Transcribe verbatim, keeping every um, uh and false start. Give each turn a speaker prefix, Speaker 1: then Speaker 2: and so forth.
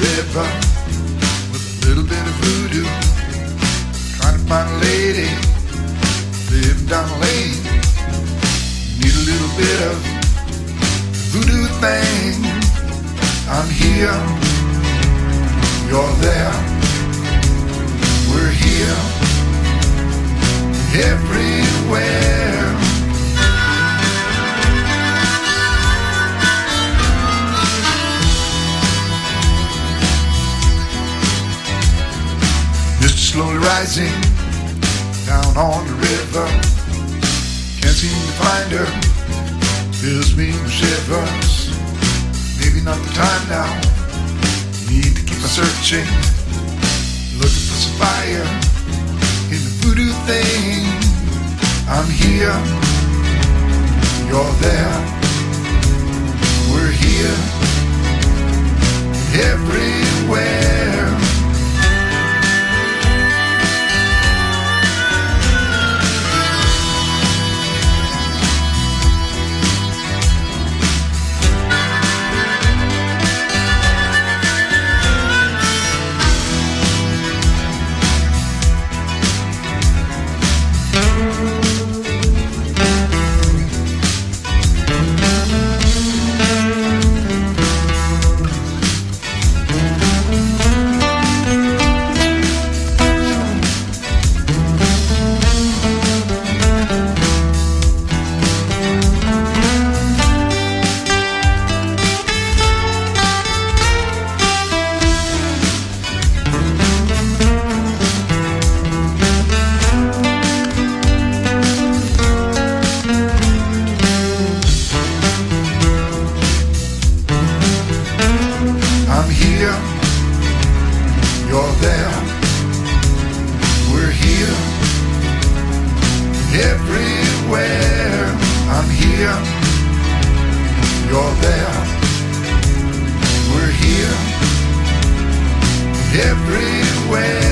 Speaker 1: river with a little bit of voodoo. Trying to find a lady living down the lane. Need a little bit of voodoo thing. I'm here, you're there, we're here, everywhere. Mist slowly rising down on the river. Can't seem to find her, fills me with shivers. Maybe not the time now, need to keep on searching, looking for some fire in the voodoo thing. I'm here, you're there, we're here, everywhere. I'm here, you're there, we're here, everywhere. I'm here, you're there, we're here, everywhere.